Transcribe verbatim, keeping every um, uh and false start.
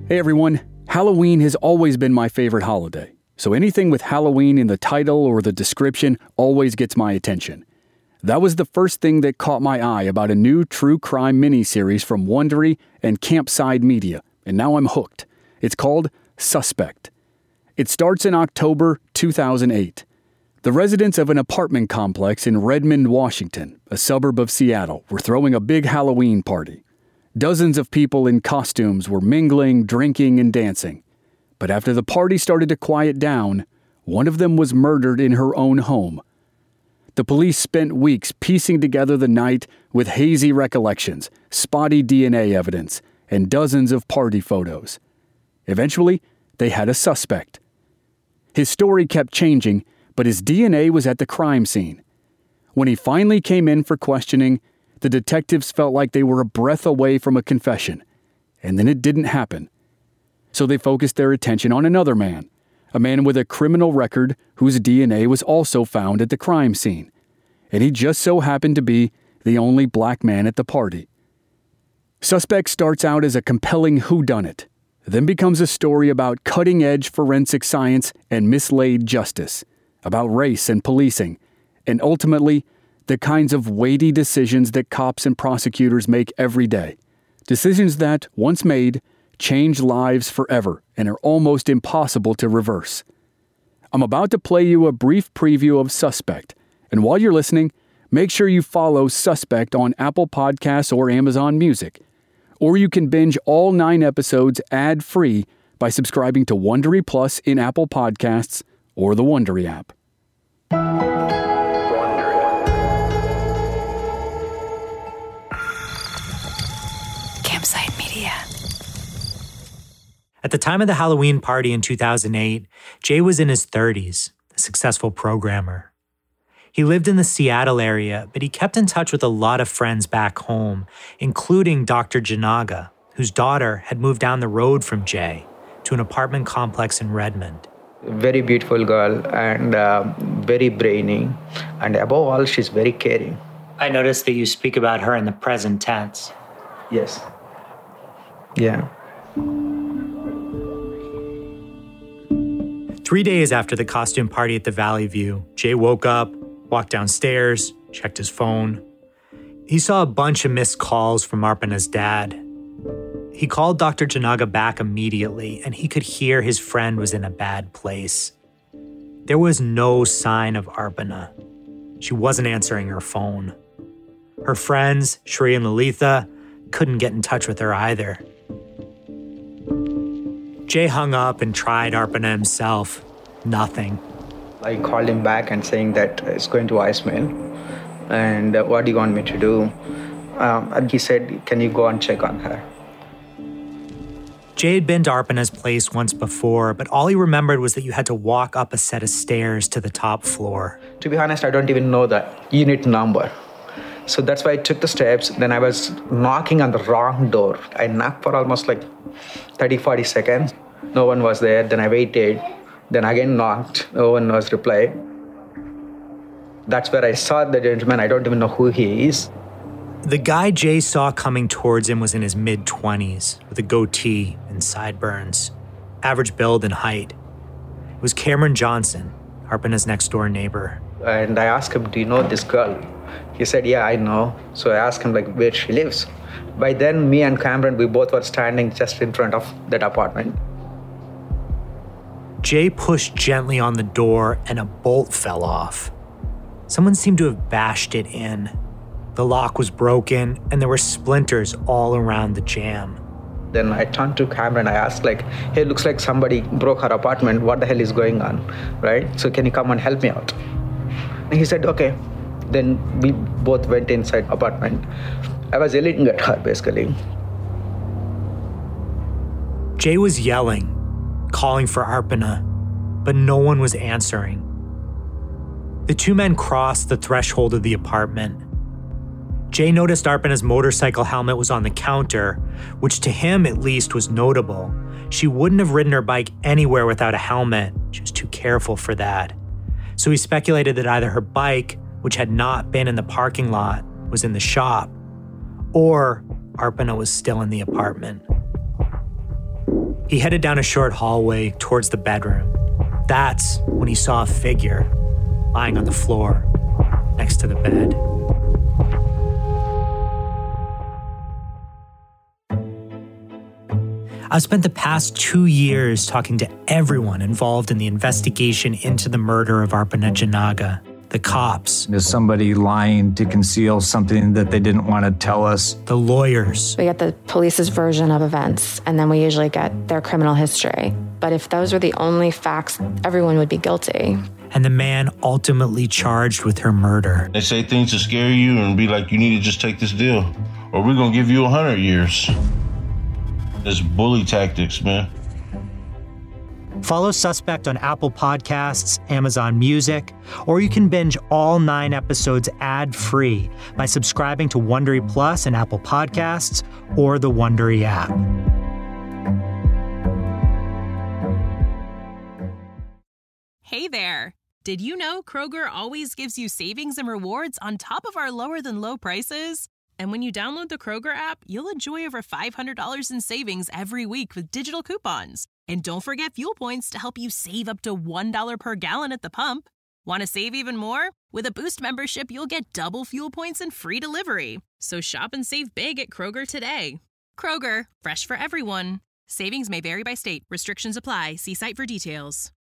Hey everyone, Halloween has always been my favorite holiday, so anything with Halloween in the title or the description always gets my attention. That was the first thing that caught my eye about a new true crime miniseries from Wondery and Campside Media, and now I'm hooked. It's called Suspect. It starts in October two thousand eight. The residents of an apartment complex in Redmond, Washington, a suburb of Seattle, were throwing a big Halloween party. Dozens of people in costumes were mingling, drinking, and dancing. But after the party started to quiet down, one of them was murdered in her own home. The police spent weeks piecing together the night with hazy recollections, spotty D N A evidence, and dozens of party photos. Eventually, they had a suspect. His story kept changing, but his D N A was at the crime scene. When he finally came in for questioning, the detectives felt like they were a breath away from a confession, and then it didn't happen. So they focused their attention on another man, a man with a criminal record whose D N A was also found at the crime scene, and he just so happened to be the only black man at the party. Suspect starts out as a compelling whodunit, then becomes a story about cutting-edge forensic science and mislaid justice, about race and policing, and ultimately, the kinds of weighty decisions that cops and prosecutors make every day. Decisions that, once made, change lives forever and are almost impossible to reverse. I'm about to play you a brief preview of Suspect, and while you're listening, make sure you follow Suspect on Apple Podcasts or Amazon Music. Or you can binge all nine episodes ad-free by subscribing to Wondery Plus in Apple Podcasts or the Wondery app. Campside Media. At the time of the Halloween party in two thousand eight, Jay was in his thirties, a successful programmer. He lived in the Seattle area, but he kept in touch with a lot of friends back home, including Doctor Janaga, whose daughter had moved down the road from Jay to an apartment complex in Redmond. Very beautiful girl and uh, very brainy, and above all, she's very caring. I noticed that you speak about her in the present tense. Yes. Yeah. Three days after the costume party at the Valley View, Jay woke up, walked downstairs, checked his phone. He saw a bunch of missed calls from Arpana's dad. He called Doctor Janaga back immediately, and he could hear his friend was in a bad place. There was no sign of Arpana. She wasn't answering her phone. Her friends, Shri and Lalitha, couldn't get in touch with her either. Jay hung up and tried Arpana himself. Nothing. I called him back and saying that it's going to voicemail, and uh, what do you want me to do? Um, and he said, can you go and check on her? Jay had been to Arpana's place once before, but all he remembered was that you had to walk up a set of stairs to the top floor. To be honest, I don't even know the unit number. So that's why I took the steps. Then I was knocking on the wrong door. I knocked for almost like thirty, forty seconds. No one was there. Then I waited. Then again knocked. No one was replied. That's where I saw the gentleman. I don't even know who he is. The guy Jay saw coming towards him was in his mid-twenties, with a goatee and sideburns, average build and height. It was Cameron Johnson, Arpana's next-door neighbor. And I asked him, do you know this girl? He said, yeah, I know. So I asked him, like, where she lives. By then, me and Cameron, we both were standing just in front of that apartment. Jay pushed gently on the door and a bolt fell off. Someone seemed to have bashed it in. The lock was broken and there were splinters all around the jamb. Then I turned to Cameron. I asked, like, hey, looks like somebody broke her apartment. What the hell is going on, right? So can you come and help me out? And he said, okay. Then we both went inside apartment. I was yelling at her, basically. Jay was yelling, calling for Arpana, but no one was answering. The two men crossed the threshold of the apartment. Jay noticed Arpana's motorcycle helmet was on the counter, which to him at least was notable. She wouldn't have ridden her bike anywhere without a helmet. She was too careful for that. So he speculated that either her bike, which had not been in the parking lot, was in the shop, or Arpana was still in the apartment. He headed down a short hallway towards the bedroom. That's when he saw a figure lying on the floor next to the bed. I've spent the past two years talking to everyone involved in the investigation into the murder of Arpana Janaga. The cops. Is somebody lying to conceal something that they didn't want to tell us? The lawyers. We get the police's version of events, and then we usually get their criminal history. But if those were the only facts, everyone would be guilty. And the man ultimately charged with her murder. They say things to scare you and be like, you need to just take this deal, or we're going to give you a hundred years. It's bully tactics, man. Follow Suspect on Apple Podcasts, Amazon Music, or you can binge all nine episodes ad-free by subscribing to Wondery Plus in Apple Podcasts or the Wondery app. Hey there! Did you know Kroger always gives you savings and rewards on top of our lower-than-low prices? And when you download the Kroger app, you'll enjoy over five hundred dollars in savings every week with digital coupons. And don't forget fuel points to help you save up to one dollar per gallon at the pump. Want to save even more? With a Boost membership, you'll get double fuel points and free delivery. So shop and save big at Kroger today. Kroger, fresh for everyone. Savings may vary by state. Restrictions apply. See site for details.